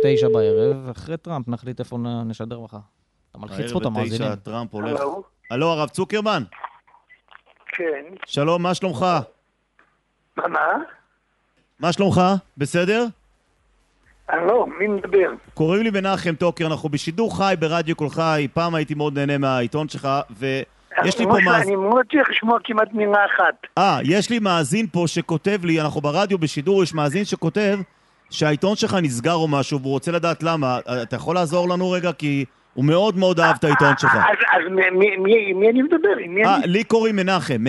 ב9 בערב, אחרי טראמפ נחליט איפה נשדר לך. אתה מלחיץ פה את המאזינים. הערב ב9 טראמפ הולך. הלו, הרב צוקרמן. כן. שלום, מה שלומך? מה? מה שלומך? בסדר? לא, מי מדבר? קוראים לי מנחם טוקר, אנחנו בשידור חי ברדיו כל חי, פעם הייתי מאוד נהנה מהעיתון שלך, ויש לי פה אני מאוד צריך לשמוע כמעט מילה אחת. יש לי מאזין פה שכותב לי, אנחנו ברדיו בשידור, יש מאזין שכותב שהעיתון שלך נסגר או משהו, והוא רוצה לדעת למה. אתה יכול לעזור לנו רגע? כי הוא מאוד מאוד אהב את העיתון שלך. אז מי אני מדבר? לי קוראים מנחם.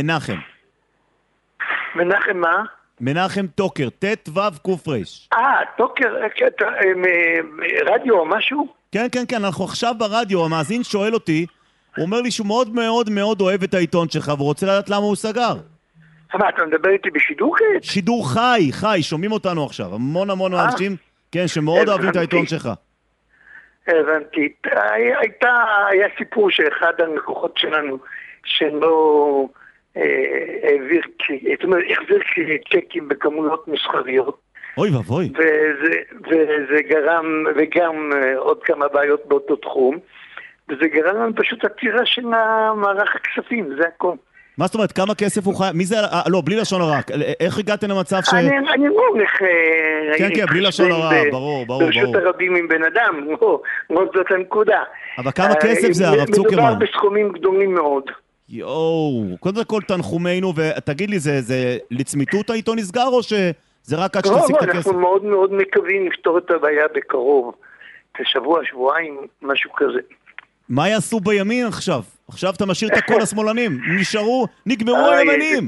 מנחם מה? מנחם טוקר, ט'-ו'-ק'-ר'. טוקר, רדיו או משהו? כן, אנחנו עכשיו ברדיו, המאזין שואל אותי, הוא אומר לי שהוא מאוד מאוד מאוד אוהב את העיתון שלך, והוא רוצה לדעת למה הוא סגר. מה, אתה מדבר איתי בשידור כעת? שידור חי, שומעים אותנו עכשיו, המון אנשים, כן, שמאוד אוהבים את העיתון שלך. הבנתי. היה סיפור שאחד הלקוחות שלנו, שלא העביר, זאת אומרת, החזיר צ'קים בכמויות מסחריות. אוי ואבוי. וזה גרם, וגם עוד כמה בעיות באותו תחום, וזה גרם לנו פשוט עצירה של מערך הכספים, זה הכל. מה זאת אומרת, כמה כסף הוא חייב? מי זה? לא, בלי לשון הרע. איך הגעתם למצב ש... אני לא הולך... כן, בלי לשון הרע, ברור. ברשות הרבים עם בן אדם, לא זאת הנקודה. אבל כמה כסף זה, הרב צוקרמן? מדובר בסכומים גדולים מאוד. קודם כל תנחומינו, ותגיד לי, זה לצמיתות העיתון נסגר, או שזה רק עד שתשיג את הכסף? אנחנו מאוד מאוד מקווים לפתור את הבעיה בקרוב. כשבוע, שבועיים, משהו כזה. מה יעשו בימין עכשיו? עכשיו אתה משאיר את הכל השמאלנים. נגמרו הימנים.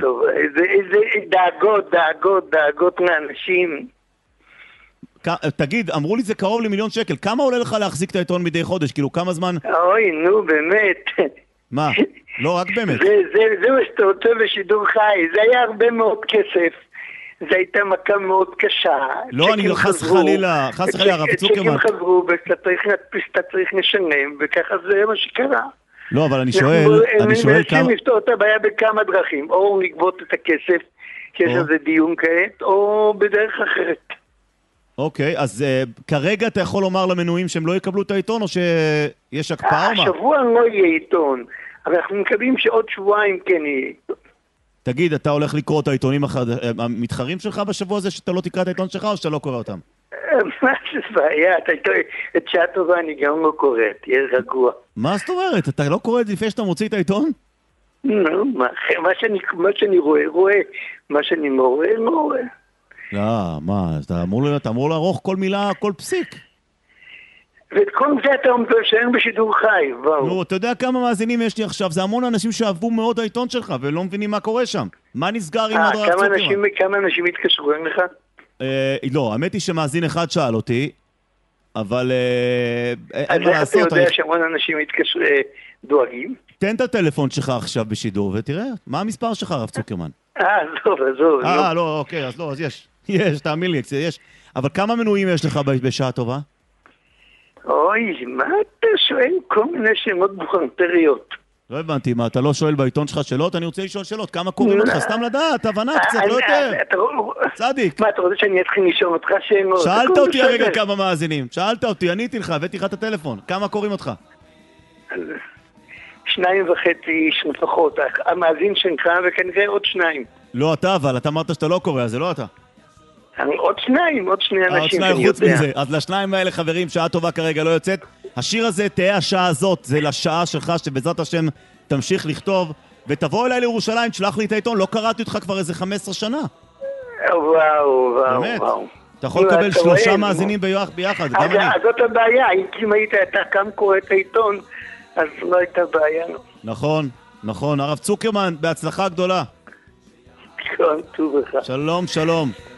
דאגות לאנשים. תגיד, אמרו לי זה קרוב ל1,000,000 שקל. כמה עולה לך להחזיק את העיתון מדי חודש? כאילו, כמה זמן? אוי, נו, באמת. מה? לא, רק באמת. זה מה שאתה רוצה בשידור חי. זה היה הרבה מאוד כסף. זו הייתה מכה מאוד קשה. לא, אני חס וחלילה, הרב צוקרמן. צ'קים חזרו, ואתה צריך לשלם, וככה זה מה שקרה. לא, אבל אני שואל כמה... מנסים לפתור את הבעיה בכמה דרכים, או לגבות את הכסף, שיש על זה דיון כעת, או בדרך אחרת. אוקיי, אז כרגע אתה יכול לומר למנויים שהם לא יקבלו את העיתון, או שיש הקפאה או מה? השבוע לא יהיה עיתון, אבל אנחנו מקווים שעוד שבועיים כן יהיה עיתון. תגיד, אתה הולך לקרוא את העיתונים המתחרים שלך בשבוע הזה, שאתה לא תקרא את העיתון שלך, או שאתה לא קורא אותם? מה זה בעיה? את שעה טובה אני גם לא קורא, תהיה רגוע. מה זאת אומרת? אתה לא קורא את זה לפני שאתה מוציא את העיתון? נו, מה שאני רואה, מה שאני לא רואה, לא רואה. לא, מה, אתה אמור לערוך כל מילה, כל פסיק. ואת כל זה אתה אומר שאין בשידור חי, וואו. נו, אתה יודע כמה מאזינים יש לי עכשיו? זה המון אנשים שאהבו מאוד העיתון שלך, ולא מבינים מה קורה שם. מה נסגר עם הרב צוקרמן? כמה אנשים התקשרו לך? לא, האמת היא שמאזין אחד שאל אותי, אבל אין מה לעשות. אז אתה יודע שהמון אנשים דואגים? תן את הטלפון שלך עכשיו בשידור, ותראה, מה המספר שלך, הרב צוקרמן? עזוב. לא, אוקיי, אז לא, אז יש, תאמין לי, יש. אבל כמה מנויים יש לך בשעה טובה? אוי, מה אתה שואל? כל מיני שמות בוכנטריות. לא הבנתי, מה, אתה לא שואל בעיתון שלך שאלות? אני רוצה לשאול שאלות, כמה קוראים אותך? סתם לדעת, הבנה קצת, לא יותר. צדיק. מה, אתה רוצה שאני אתחיל לשאול אותך שאלות? שאלת אותי הרגע כמה מאזינים. שאלת אותי, עניתי לך, הבאתי לך את הטלפון. כמה קוראים אותך? 2.5 איש לפחות. המאזין שלך וכנראה עוד 2. לא אתה, אבל אתה אמרת שאתה לא קורא, אז זה לא אתה. עוד שני אנשים שאני חוץ יודע. מזה. אז לשניים האלה, חברים, שעה טובה כרגע לא יוצאת. השיר הזה, תהיה השעה הזאת, זה לשעה שלך, שבעזרת השם תמשיך לכתוב, ותבוא אליי לירושלים, תשלח לי את העיתון, לא קראתי אותך כבר איזה 15 שנה. וואו. באמת? אתה יכול לקבל 3 מאזינים ביחד, גם אני. אז זאת הבעיה, אם היית אתה גם קורא את העיתון, אז לא הייתה בעיה. נכון. הרב צוקרמן, בהצלחה גדולה. כל טוב לך. שלום.